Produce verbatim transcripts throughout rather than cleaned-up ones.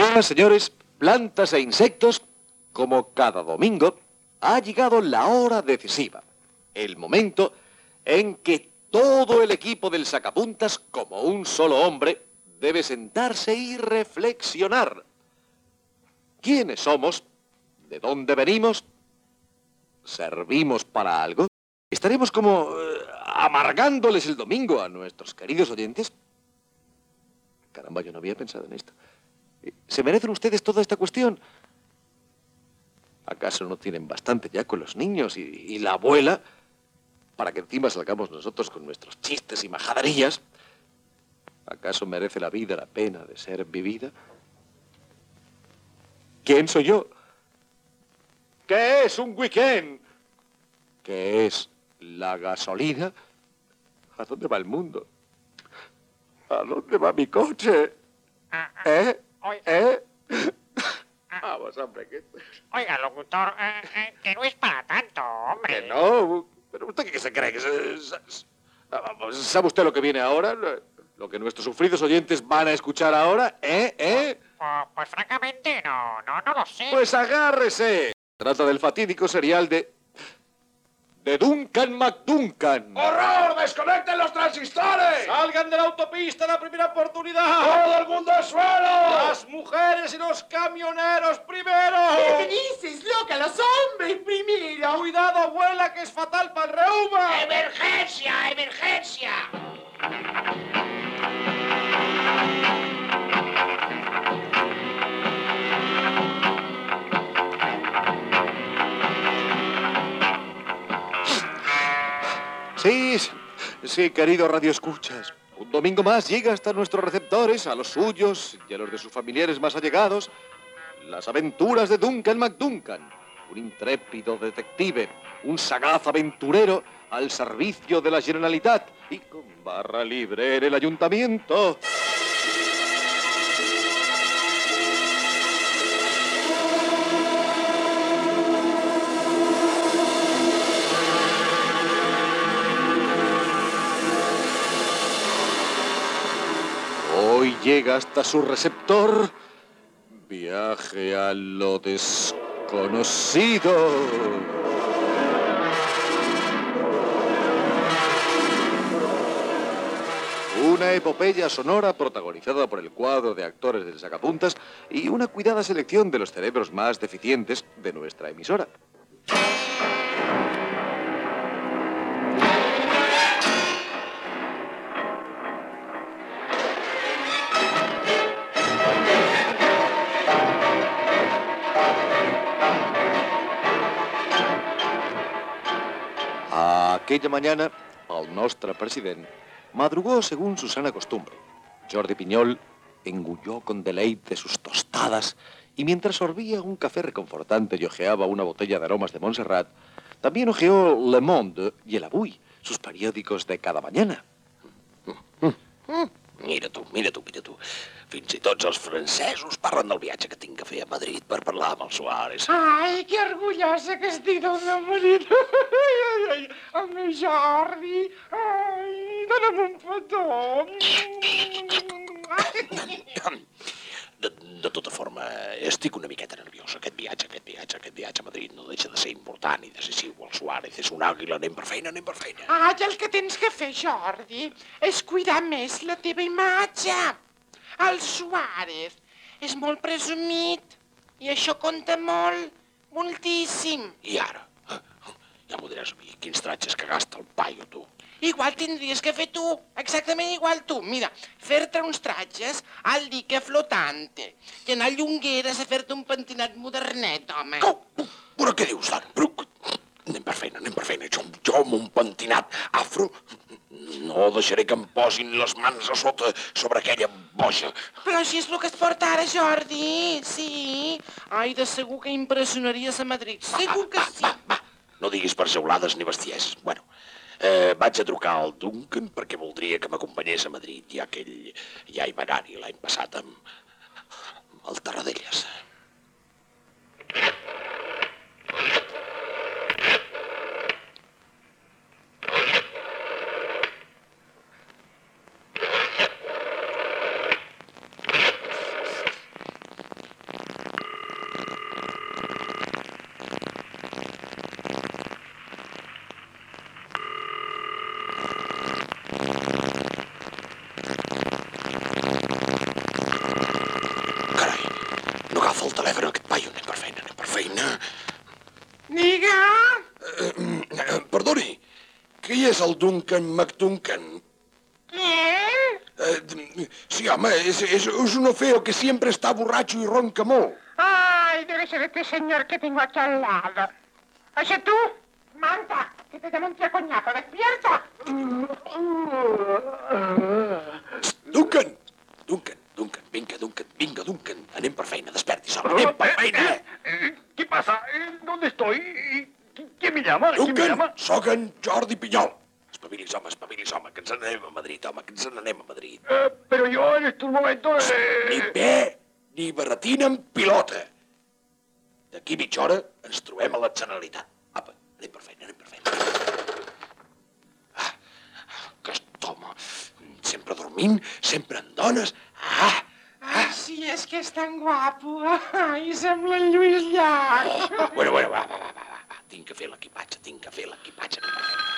Señoras, señores, plantas e insectos, como cada domingo, ha llegado la hora decisiva, el momento en que todo el equipo del Sacapuntas, como un solo hombre, debe sentarse y reflexionar. ¿Quiénes somos? ¿De dónde venimos? ¿Servimos para algo? ¿Estaremos como eh, amargándoles el domingo a nuestros queridos oyentes? Caramba, yo no había pensado en esto. ¿Se merecen ustedes toda esta cuestión? ¿Acaso no tienen bastante ya con los niños y, y la abuela para que encima salgamos nosotros con nuestros chistes y majaderías? ¿Acaso merece la vida la pena de ser vivida? ¿Quién soy yo? ¿Qué es un weekend? ¿Qué es la gasolina? ¿A dónde va el mundo? ¿A dónde va mi coche? ¿Eh? ¿Eh? Vamos, hombre, que... Oiga, locutor, eh, eh, que no es para tanto, hombre. Que no, pero ¿usted qué se cree? Que se- se- ¿Sabe usted lo que viene ahora? Lo que nuestros sufridos oyentes van a escuchar ahora, ¿eh? ¿Eh? Pues, pues francamente no, no, no lo sé. Pues agárrese. Trata del fatídico serial de... de Duncan McDuncan. ¡Horror! ¡Desconecten los transistores! ¡Salgan de la autopista a la primera oportunidad! ¡Todo el mundo al suelo! ¡Las mujeres y los camioneros primero! ¿Qué dices, loca? ¡Los hombres primero! ¡Cuidado, abuela, que es fatal para el reuma! ¡Emergencia, emergencia! Sí, sí, querido Radio Escuchas. Un domingo más llega hasta nuestros receptores, a los suyos y a los de sus familiares más allegados, las aventuras de Duncan McDuncan, un intrépido detective, un sagaz aventurero al servicio de la Generalitat y con barra libre en el ayuntamiento. Hoy llega hasta su receptor. Viaje a lo desconocido. Una epopeya sonora protagonizada por el cuadro de actores del Sacapuntas y una cuidada selección de los cerebros más deficientes de nuestra emisora. Aquella mañana, el nostre president madrugó según su sana costumbre. Jordi Piñol engulló con deleite sus tostadas y mientras sorbía un café reconfortante y hojeaba una botella de aromas de Montserrat, también hojeó Le Monde y El Avui, sus periòdicos de cada mañana. Mira tu, mira tu, mira tu. Fins i tots els francesos parlen del viatge que tinc a fer a Madrid per parlar amb el Suárez. Ai, que orgullosa que estic del meu marit. Ai, ai, ai, el meu Jordi. Ai, dona'm un petó. De, de tota forma, estic una miqueta nerviós. Aquest viatge, aquest viatge, aquest viatge a Madrid no deixa de ser important i decisiu. El Suárez és un àguila, anem per feina, anem per feina. Ai, el que tens que fer, Jordi, és cuidar més la teva imatge. El Suárez és molt presumit i això compta molt, moltíssim. I ara? Ja m'ho diràs a mi, quins tratges que gasta el paio, tu. Igual tindries que fer tu, exactament igual tu. Mira, fer-te uns tratges al dique flotante i anar a Llongueres a fer-te un pentinat modernet, home. Oh, però què dius, ara? Però... Anem per feina, anem per feina. Jo, jo amb un pentinat afro no deixaré que em posin les mans a sota sobre aquella boja. Però així és el que es porta ara, Jordi, sí. Ai, de segur que impressionaries a Madrid, segur que sí. Va, va, no diguis per jaulades ni bestieses. Bueno, eh, vaig a trucar al Duncan perquè voldria que m'acompanyés a Madrid, ja que ell ja hi va anar-hi l'any passat amb, amb el Tarradellas. veure aquest paio, anem per feina, anem per feina. Diga! Eh, eh, perdoni, qui és el Duncan McDuncan? ¿Quién? Eh, sí, home, és, és, és un feo que siempre está borracho y ronca molt. Ay, debe ser este señor que tengo aquí al lado. ¿Oye tú? Manta, que te demos un coñazo, despierta. Duncan! Duncan, Duncan, vinga, Duncan, vinga, Duncan. Anem per feina, despertis, home, anem per feina. ¿Qué pasa? ¿Dónde estoy? ¿Quién me llama? ¿Quién me Duncan, llama? sóc en Jordi Pinyol. Espavilis, home, espavilis, home, que ens n'anem a Madrid, home, que ens n'anem a Madrid. Eh, pero yo en estos momentos... Ni Eh... bé, ni barretina en pilota. D'aquí mitja hora ens trobem a la Generalitat. Apa, anem per feina, anem per feina. Ah, aquest home, sempre dormint, sempre en dones. Ah, Ai, sí, és que és tan guapo. Ai, sembla en Lluís Llach. bueno, bueno, va, va, va, va, va, va. Tinc que fer l'equipatge, tinc que fer l'equipatge. Anem per feina.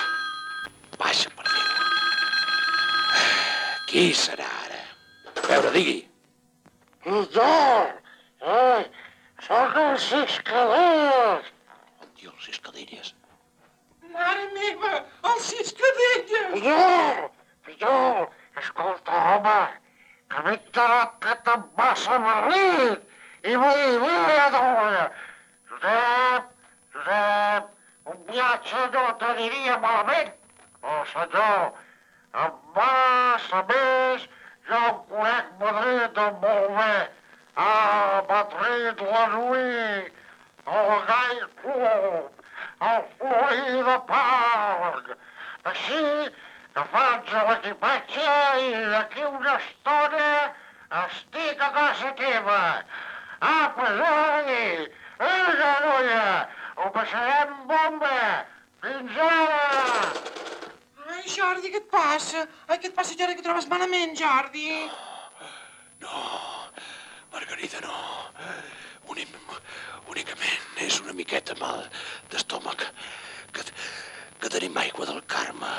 Baixa per feina. Qui serà ara? A veure, digui. Jo, eh, sóc el Ciscadellas. On diu el Ciscadellas? Mare meva, el Ciscadellas. Jo, jo, escolta, home, que m'he enterat que te'n vas a Madrid i vull dir a dona. Josep, Josep, un viatge no t'aniria malament. Oh, senyor, em vas, a més, jo em conec Madrid molt bé. Ah, Madrid, la Nui, el Gai Club, el Florida Park. Així que faig l'equipatge i d'aquí una estona estic a casa teva. Apa, Jordi, vinga, noia, ho passarem bomba. Fins ara! Ai, Jordi, què et passa? Ai, què et passa, Jordi, que trobes malament, Jordi? No, Margarida, no. Únic, únicament és una miqueta mal d'estómac. Que, que tenim aigua del Carme.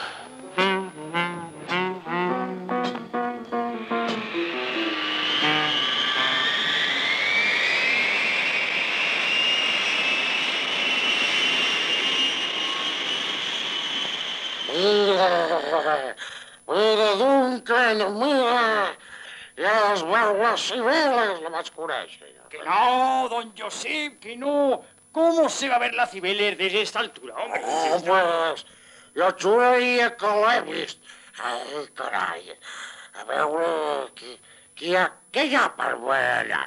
Mira, mira, Duncan, mira, ja les barbes cibeles la vaig conèixer. Que no, don Josep, que no. ¿Cómo se va a ver la Cibeles desde esta altura, hombre? Oh, pues, jo juraria que l'he vist. Ai, carai, a veure, qui, qui, ha, què hi ha per veure allà?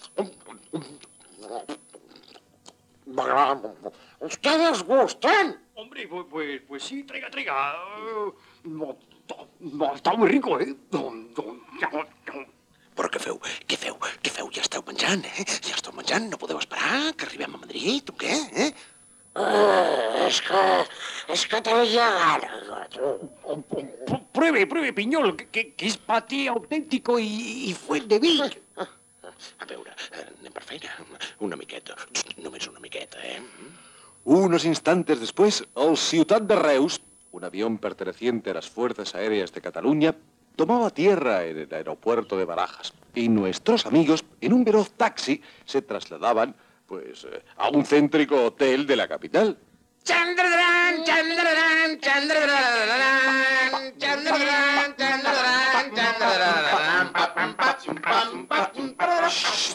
Ustedes gustan? Hombre, pues, pues, pues sí, traiga, traiga. Uh, no, no, está muy rico, ¿eh? No, no, no, no. Però què feu? Què feu? Què feu? Ja esteu menjant, eh? Ja esteu menjant? No podeu esperar que arribem a Madrid o què, eh? Eh, és que, és que tenia gana. Pruebe, pruebe, Piñol, que, que, que es para ti auténtico y, y fuente de Vic. A veure, anem per feina. Una miqueta, només una miqueta, eh? Unos instantes después, el Ciutat de Reus, un avión perteneciente a las Fuerzas Aéreas de Cataluña, tomaba tierra en el aeropuerto de Barajas y nuestros amigos, en un veloz taxi, se trasladaban, pues, eh, a un céntrico hotel de la capital. Chandradan, chandradan, chandradan, chandradan, chandradan, chandradan, pam, pam, pam, pam, pam, pam.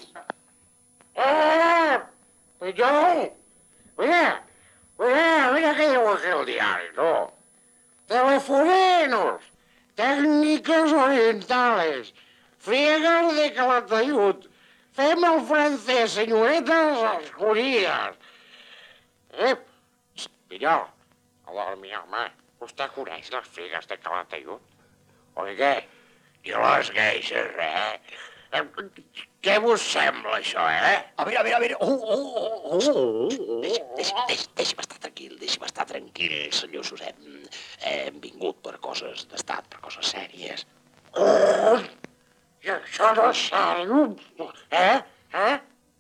Eh, Pinyol, mira, mira, mira què diu aquí el diari, no? Telefonenos, técnicas orientales, friegas de Calatayud, fem el francès, senyoretes, els cories. Eh, Pinyol, hola, mi home, vostè coneix les friegas de Calatayud? Oi què? I les geixes, eh? Què vos sembla, això, eh? A ver, a ver, a ver. Oh, oh, oh, oh. Deixa'm deixa, deixa, deixa estar tranquil, deixa'm estar tranquil, senyor Josep. Hem vingut per coses d'estat, per coses sèries. Oh, i això no és sèrio, eh? Eh?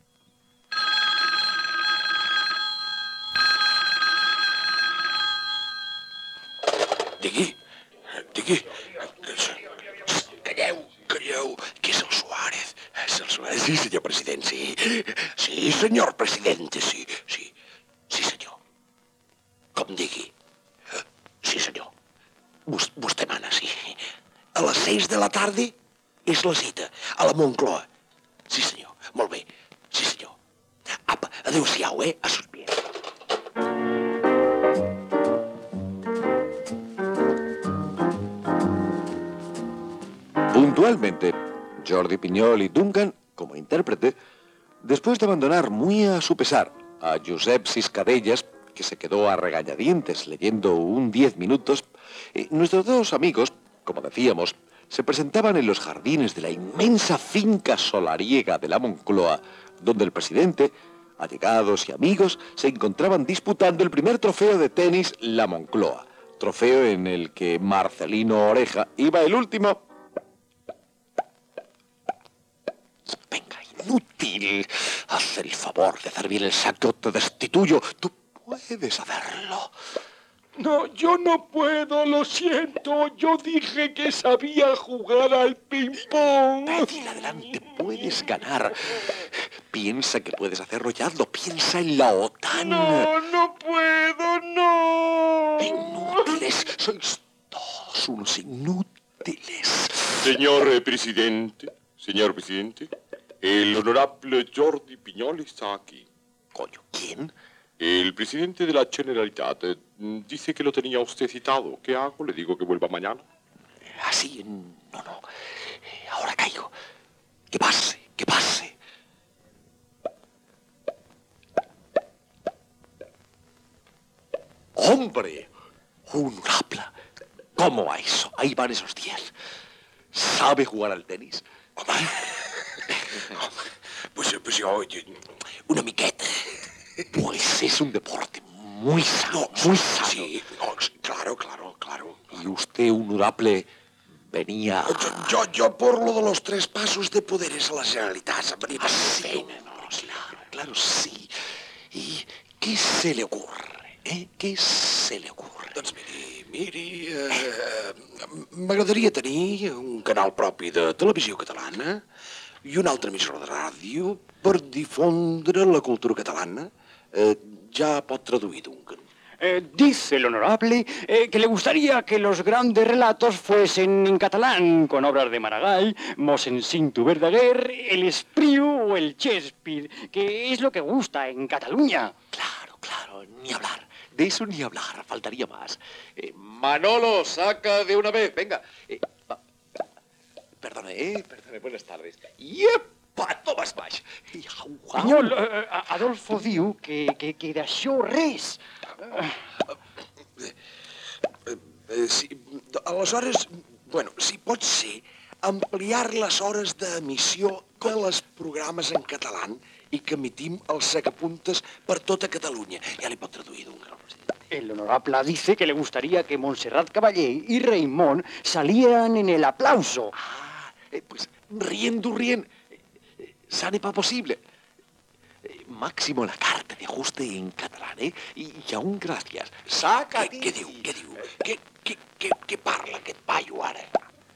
Digui, digui. Calleu, calleu, que és el Suárez. És el Suárez. sí, senyor president, sí. Sí, senyor president, sí, sí. Sí, senyor. Com digui. Sí, senyor. Vos, vostè mana, sí. A les seis de la tarda és la cita, a la Moncloa. Sí, senyor. Molt bé. Sí, senyor. Apa, adéu-siau, eh? A sus pies. Puntualmente, Jordi Piñol y Duncan, como intérprete, después de abandonar muy a su pesar a Josep Ciscadellas, que se quedó a regañadientes leyendo un diez minutos, eh, nuestros dos amigos, como decíamos, se presentaban en los jardines de la inmensa finca solariega de la Moncloa, donde el presidente, allegados y amigos se encontraban disputando el primer trofeo de tenis La Moncloa, trofeo en el que Marcelino Oreja iba el último. Venga, inútil. Haz el favor de hacer bien el saco, te destituyo. Tú puedes hacerlo. No, yo no puedo, lo siento. Yo dije que sabía jugar al ping-pong. Pedil, adelante, puedes ganar. Piensa que puedes hacerlo y hazlo. Piensa en la OTAN. No, no puedo, no. Inútiles, sois todos unos inútiles. Señor eh, presidente, señor presidente, el honorable Jordi Piñol está aquí. Coño, ¿quién? El presidente de la Generalitat eh, dice que lo tenía usted citado. ¿Qué hago? ¿Le digo que vuelva mañana? Así, no, no. Eh, ahora caigo. Que pase, que pase. ¡Hombre! ¡Honorable! ¿Cómo va eso? Ahí van esos diez. ¿Sabe jugar al tenis? Hombre. Pues, pues yo, yo... Una miqueta. Pues es un deporte muy sano, no, muy sano. Sí, no, claro, claro, claro. ¿Y usted, honorable, venía...? Yo, yo, yo por lo de los tres pasos de poderes a la Generalitat. Ah, sí, no, claro, claro, sí. ¿Y qué se le ocurre, eh? Què se li ocurre? Doncs miri, miri... Eh, M'agradaria tenir un canal propi de televisió catalana i una altra emissora de ràdio per difondre la cultura catalana. Eh, ya pot traduir, Duncan. Eh, dice el honorable eh, que le gustaría que los grandes relatos fuesen en catalán, con obras de Maragall, Mossèn Cinto Verdaguer, el Espriu o el Shakespeare, que es lo que gusta en Cataluña. Claro, claro, ni hablar. De eso ni hablar, faltaría más. Eh, Manolo, saca de una vez, venga. Eh, va. Perdone, eh, perdone, buenas tardes. ¡Yepa! Toma baix. Pinyol, eh, Adolfo diu que, que, que d'això res. Eh, eh, si, aleshores, bueno, si pot ser, ampliar les hores d'emissió de les programes en català i que emitim els sacapuntes per tota Catalunya. Ja li pot traduir, Duncan. El honorable dice que le gustaría que Montserrat Caballé y Raimon salieran en el aplauso. Ah, eh, pues riendo, rien. Ça n'est pas possible. Eh, Máximo la carta de ajuste en catalán, eh? I, i aún gràcies. Saca. Què, què diu, què diu? Què, què, què, què parla aquest paio ara?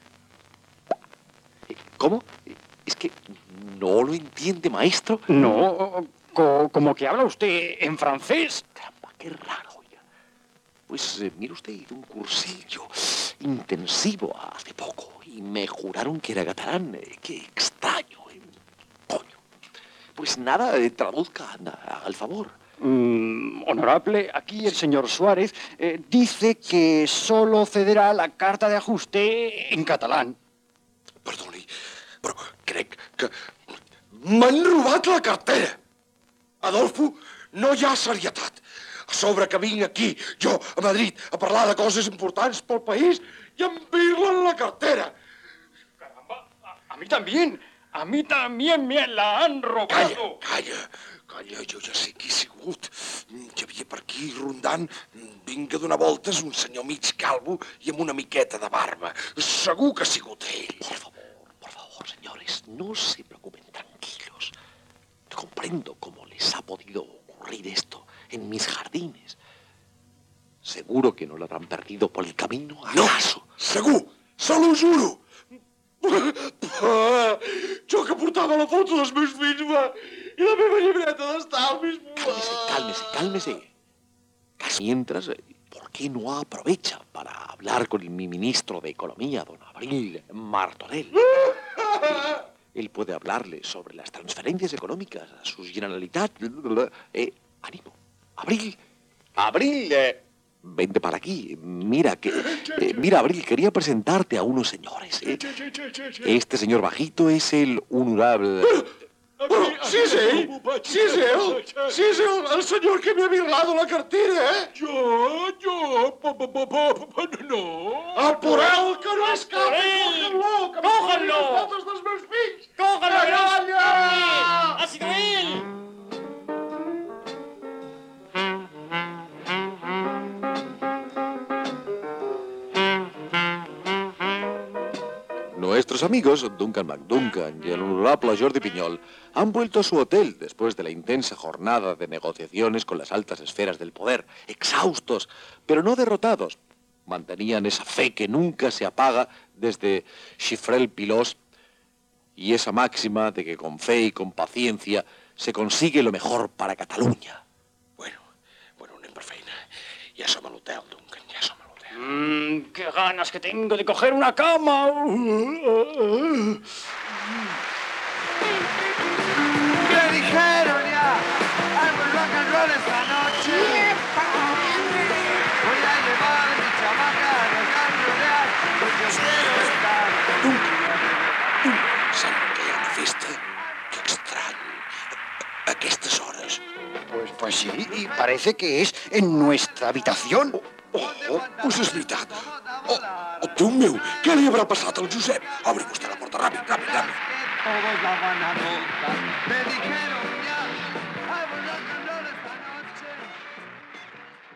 Eh, ¿Cómo? Eh, Es que no lo entiende, maestro. No, co como que habla usted en francés. Caramba, qué raro, oiga. Pues eh, mire usted, un cursillo intensivo hace poco y me juraron que era catalán. Eh, qué extraño, eh. Coño. Pues nada, eh, traduzca, anda, haga el favor. Mm, honorable, aquí el señor Suárez eh, dice que solo cederá la carta de ajuste en catalán. Perdoni, però crec que m'han robat la cartera. Adolfo, no hi ha serietat. A sobre que vinc aquí, jo, a Madrid, a parlar de coses importants pel país i em virlen la cartera. Caramba, a, a mí también, a mí también me la han robado. Calla, calla, calla, jo ja sé qui ha sigut. Hi havia per aquí rondant, vinc a donar voltes, un senyor mig calvo i amb una miqueta de barba. Segur que ha sigut ell. Por favor, por favor, señores, no se preocupen, tranquilos. Comprendo cómo les ha podido ocurrir esto en mis jardines. Seguro que no lo habrán perdido por el camino, ¿acaso? No, segur, se lo juro. Jo jo que portava la foto dels meus fills, va, i la meva llibreta d'estalvis, va. Cálmese, cálmese, cálmese. Mientras, eh, ¿por qué no aprovecha para hablar con mi ministro de Economía, don Abril Martorell? Él puede hablarle sobre las transferencias económicas a su Generalitat. Eh, ánimo. Abril. Abril. Eh, vente para aquí. Mira que... eh, mira, Abril, quería presentarte a unos señores. eh. Este señor bajito es el honorable... Bueno, sí és ell, sí és ell, sí és el, el senyor que m'ha virlado la cartera, eh? Jo, jo, pa, pa, pa, pa, pa, no. Apureu, que no escapi, cógenlo, que Cógenlo. les fotos dels meus fills. ¡Cógalo! Canalla! ¡Ha sido él! Nuestros amigos Duncan McDuncan y el honorable Jordi Piñol han vuelto a su hotel después de la intensa jornada de negociaciones con las altas esferas del poder, exhaustos, pero no derrotados. Mantenían esa fe que nunca se apaga desde Chiffrel Pilós y esa máxima de que con fe y con paciencia se consigue lo mejor para Cataluña. Bueno, bueno, anem per feina. Ja som a l'hotel, Duncan, ja som a l'hotel. Mmm, qué ganas que tengo de coger una cama. ¿Qué dijeron ya? Algo el rock and roll esta noche. Voy a llevar mi chamaca a rock and rollear, porque yo quiero estar. Sembla que hi ha una festa. Que estrany. A aquestes hores. Pues, pues sí, y parece que es en nuestra habitación. Oh, oh, pues és veritat. Oh, oh, Déu meu, què li haurà passat al Josep? Obri vostè la porta, ràpid, ràpid, ràpid. Todos la van a notar.